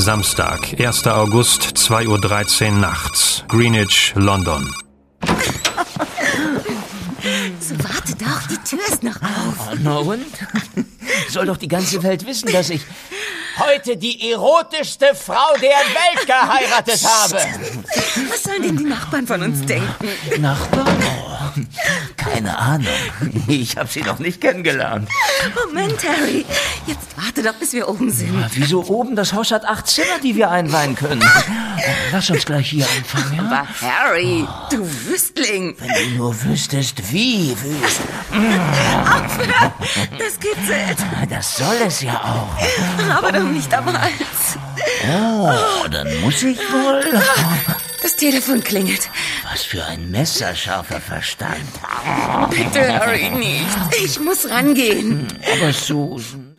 Samstag, 1. August, 2:13 Uhr nachts. Greenwich, London. So, warte doch, die Tür ist noch auf. Oh, na und? Soll doch die ganze Welt wissen, dass ich heute die erotischste Frau der Welt geheiratet habe. Was sollen denn die Nachbarn von uns denken? Nachbarn? Oh, keine Ahnung. Ich habe sie noch nicht kennengelernt. Moment, Harry. Jetzt warte doch, bis wir oben sind. Wieso oben? Das Haus hat 8 Zimmer, die wir einweihen können. Lass uns gleich hier anfangen, ja? Aber Harry, du Wüstling. Wenn du nur wüsstest, wie wüst. Aufhören! Das kitzelt. Das soll es ja auch. Aber doch nicht am Hals. Oh, dann muss ich wohl. Das Telefon klingelt. Was für ein messerscharfer Verstand. Bitte, Harry, nicht. Ich muss rangehen. Aber Susan...